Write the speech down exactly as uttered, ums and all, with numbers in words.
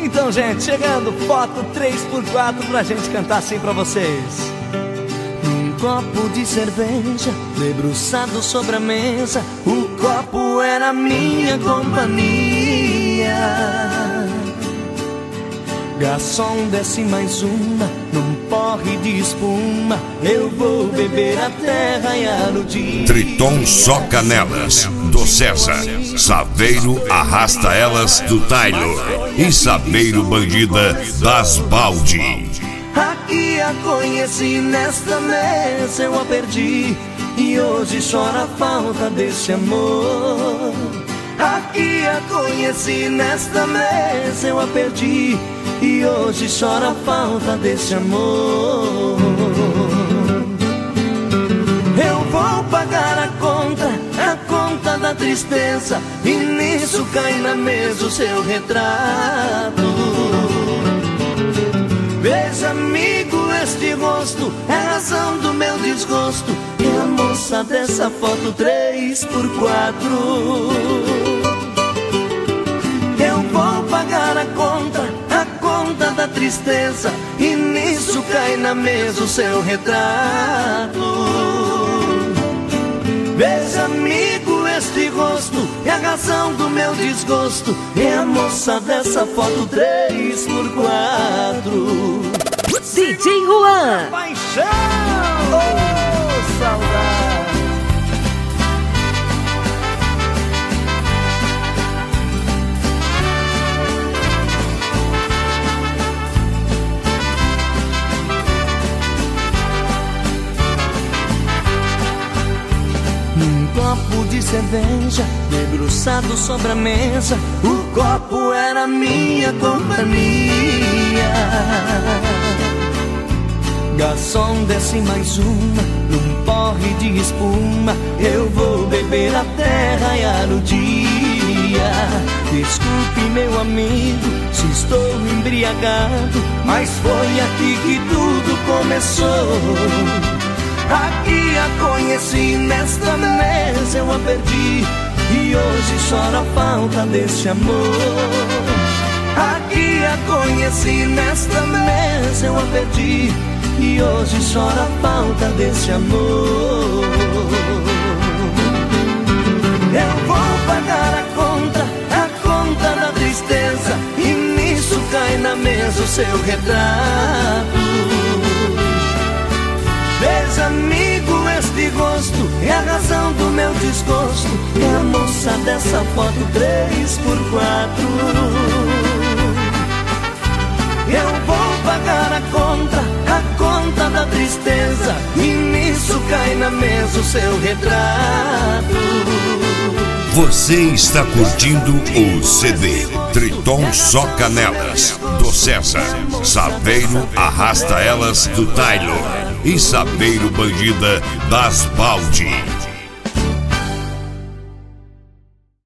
Então, gente, chegando, foto três por quatro pra gente cantar assim pra vocês. Num copo de cerveja, debruçado sobre a mesa, o copo era minha companhia. Garçom, desce mais uma, num porre de espuma, eu vou beber até raiar o dia. Triton só canelas, do César. Saveiro arrasta elas, do Taylor. E Saveiro bandida, das Baldi. Aqui a conheci, nesta mesa eu a perdi, e hoje chora a falta desse amor. Aqui a conheci, nesta mesa eu a perdi, e hoje chora a falta desse amor. Eu vou pagar a conta, a conta da tristeza, e nisso cai na mesa o seu retrato. Veja, amigo, este rosto é a razão do meu desgosto, e a moça dessa foto três por quatro. Eu vou pagar a conta, a conta da tristeza, e nisso cai na mesa o seu retrato. Veja, amigo, este rosto é a razão do meu desgosto, e a moça dessa foto três por quatro. D J Juan. Paixão! Oh, saudade! Num copo de cerveja, debruçado sobre a mesa, o copo era minha companhia. Garçom, desce mais uma, num porre de espuma, eu vou beber até raiar o dia. Desculpe, meu amigo, se estou embriagado, mas foi aqui que tudo começou. Aqui a conheci, nesta mesa eu a perdi, e hoje chora a falta desse amor. Aqui a conheci, nesta mesa eu a perdi, e hoje chora a falta desse amor. Eu vou pagar a conta, a conta da tristeza, e nisso cai na mesa o seu retrato. Veja, amigo, este gosto é a razão do meu desgosto, é a moça dessa foto três por quatro. Eu vou pagar a conta, a conta da tristeza, e nisso cai na mesa o seu retrato. Você está curtindo o C D Triton só canelas, do César. Saveiro arrasta elas, do Taylor. E Saveiro bandida, das Baldi.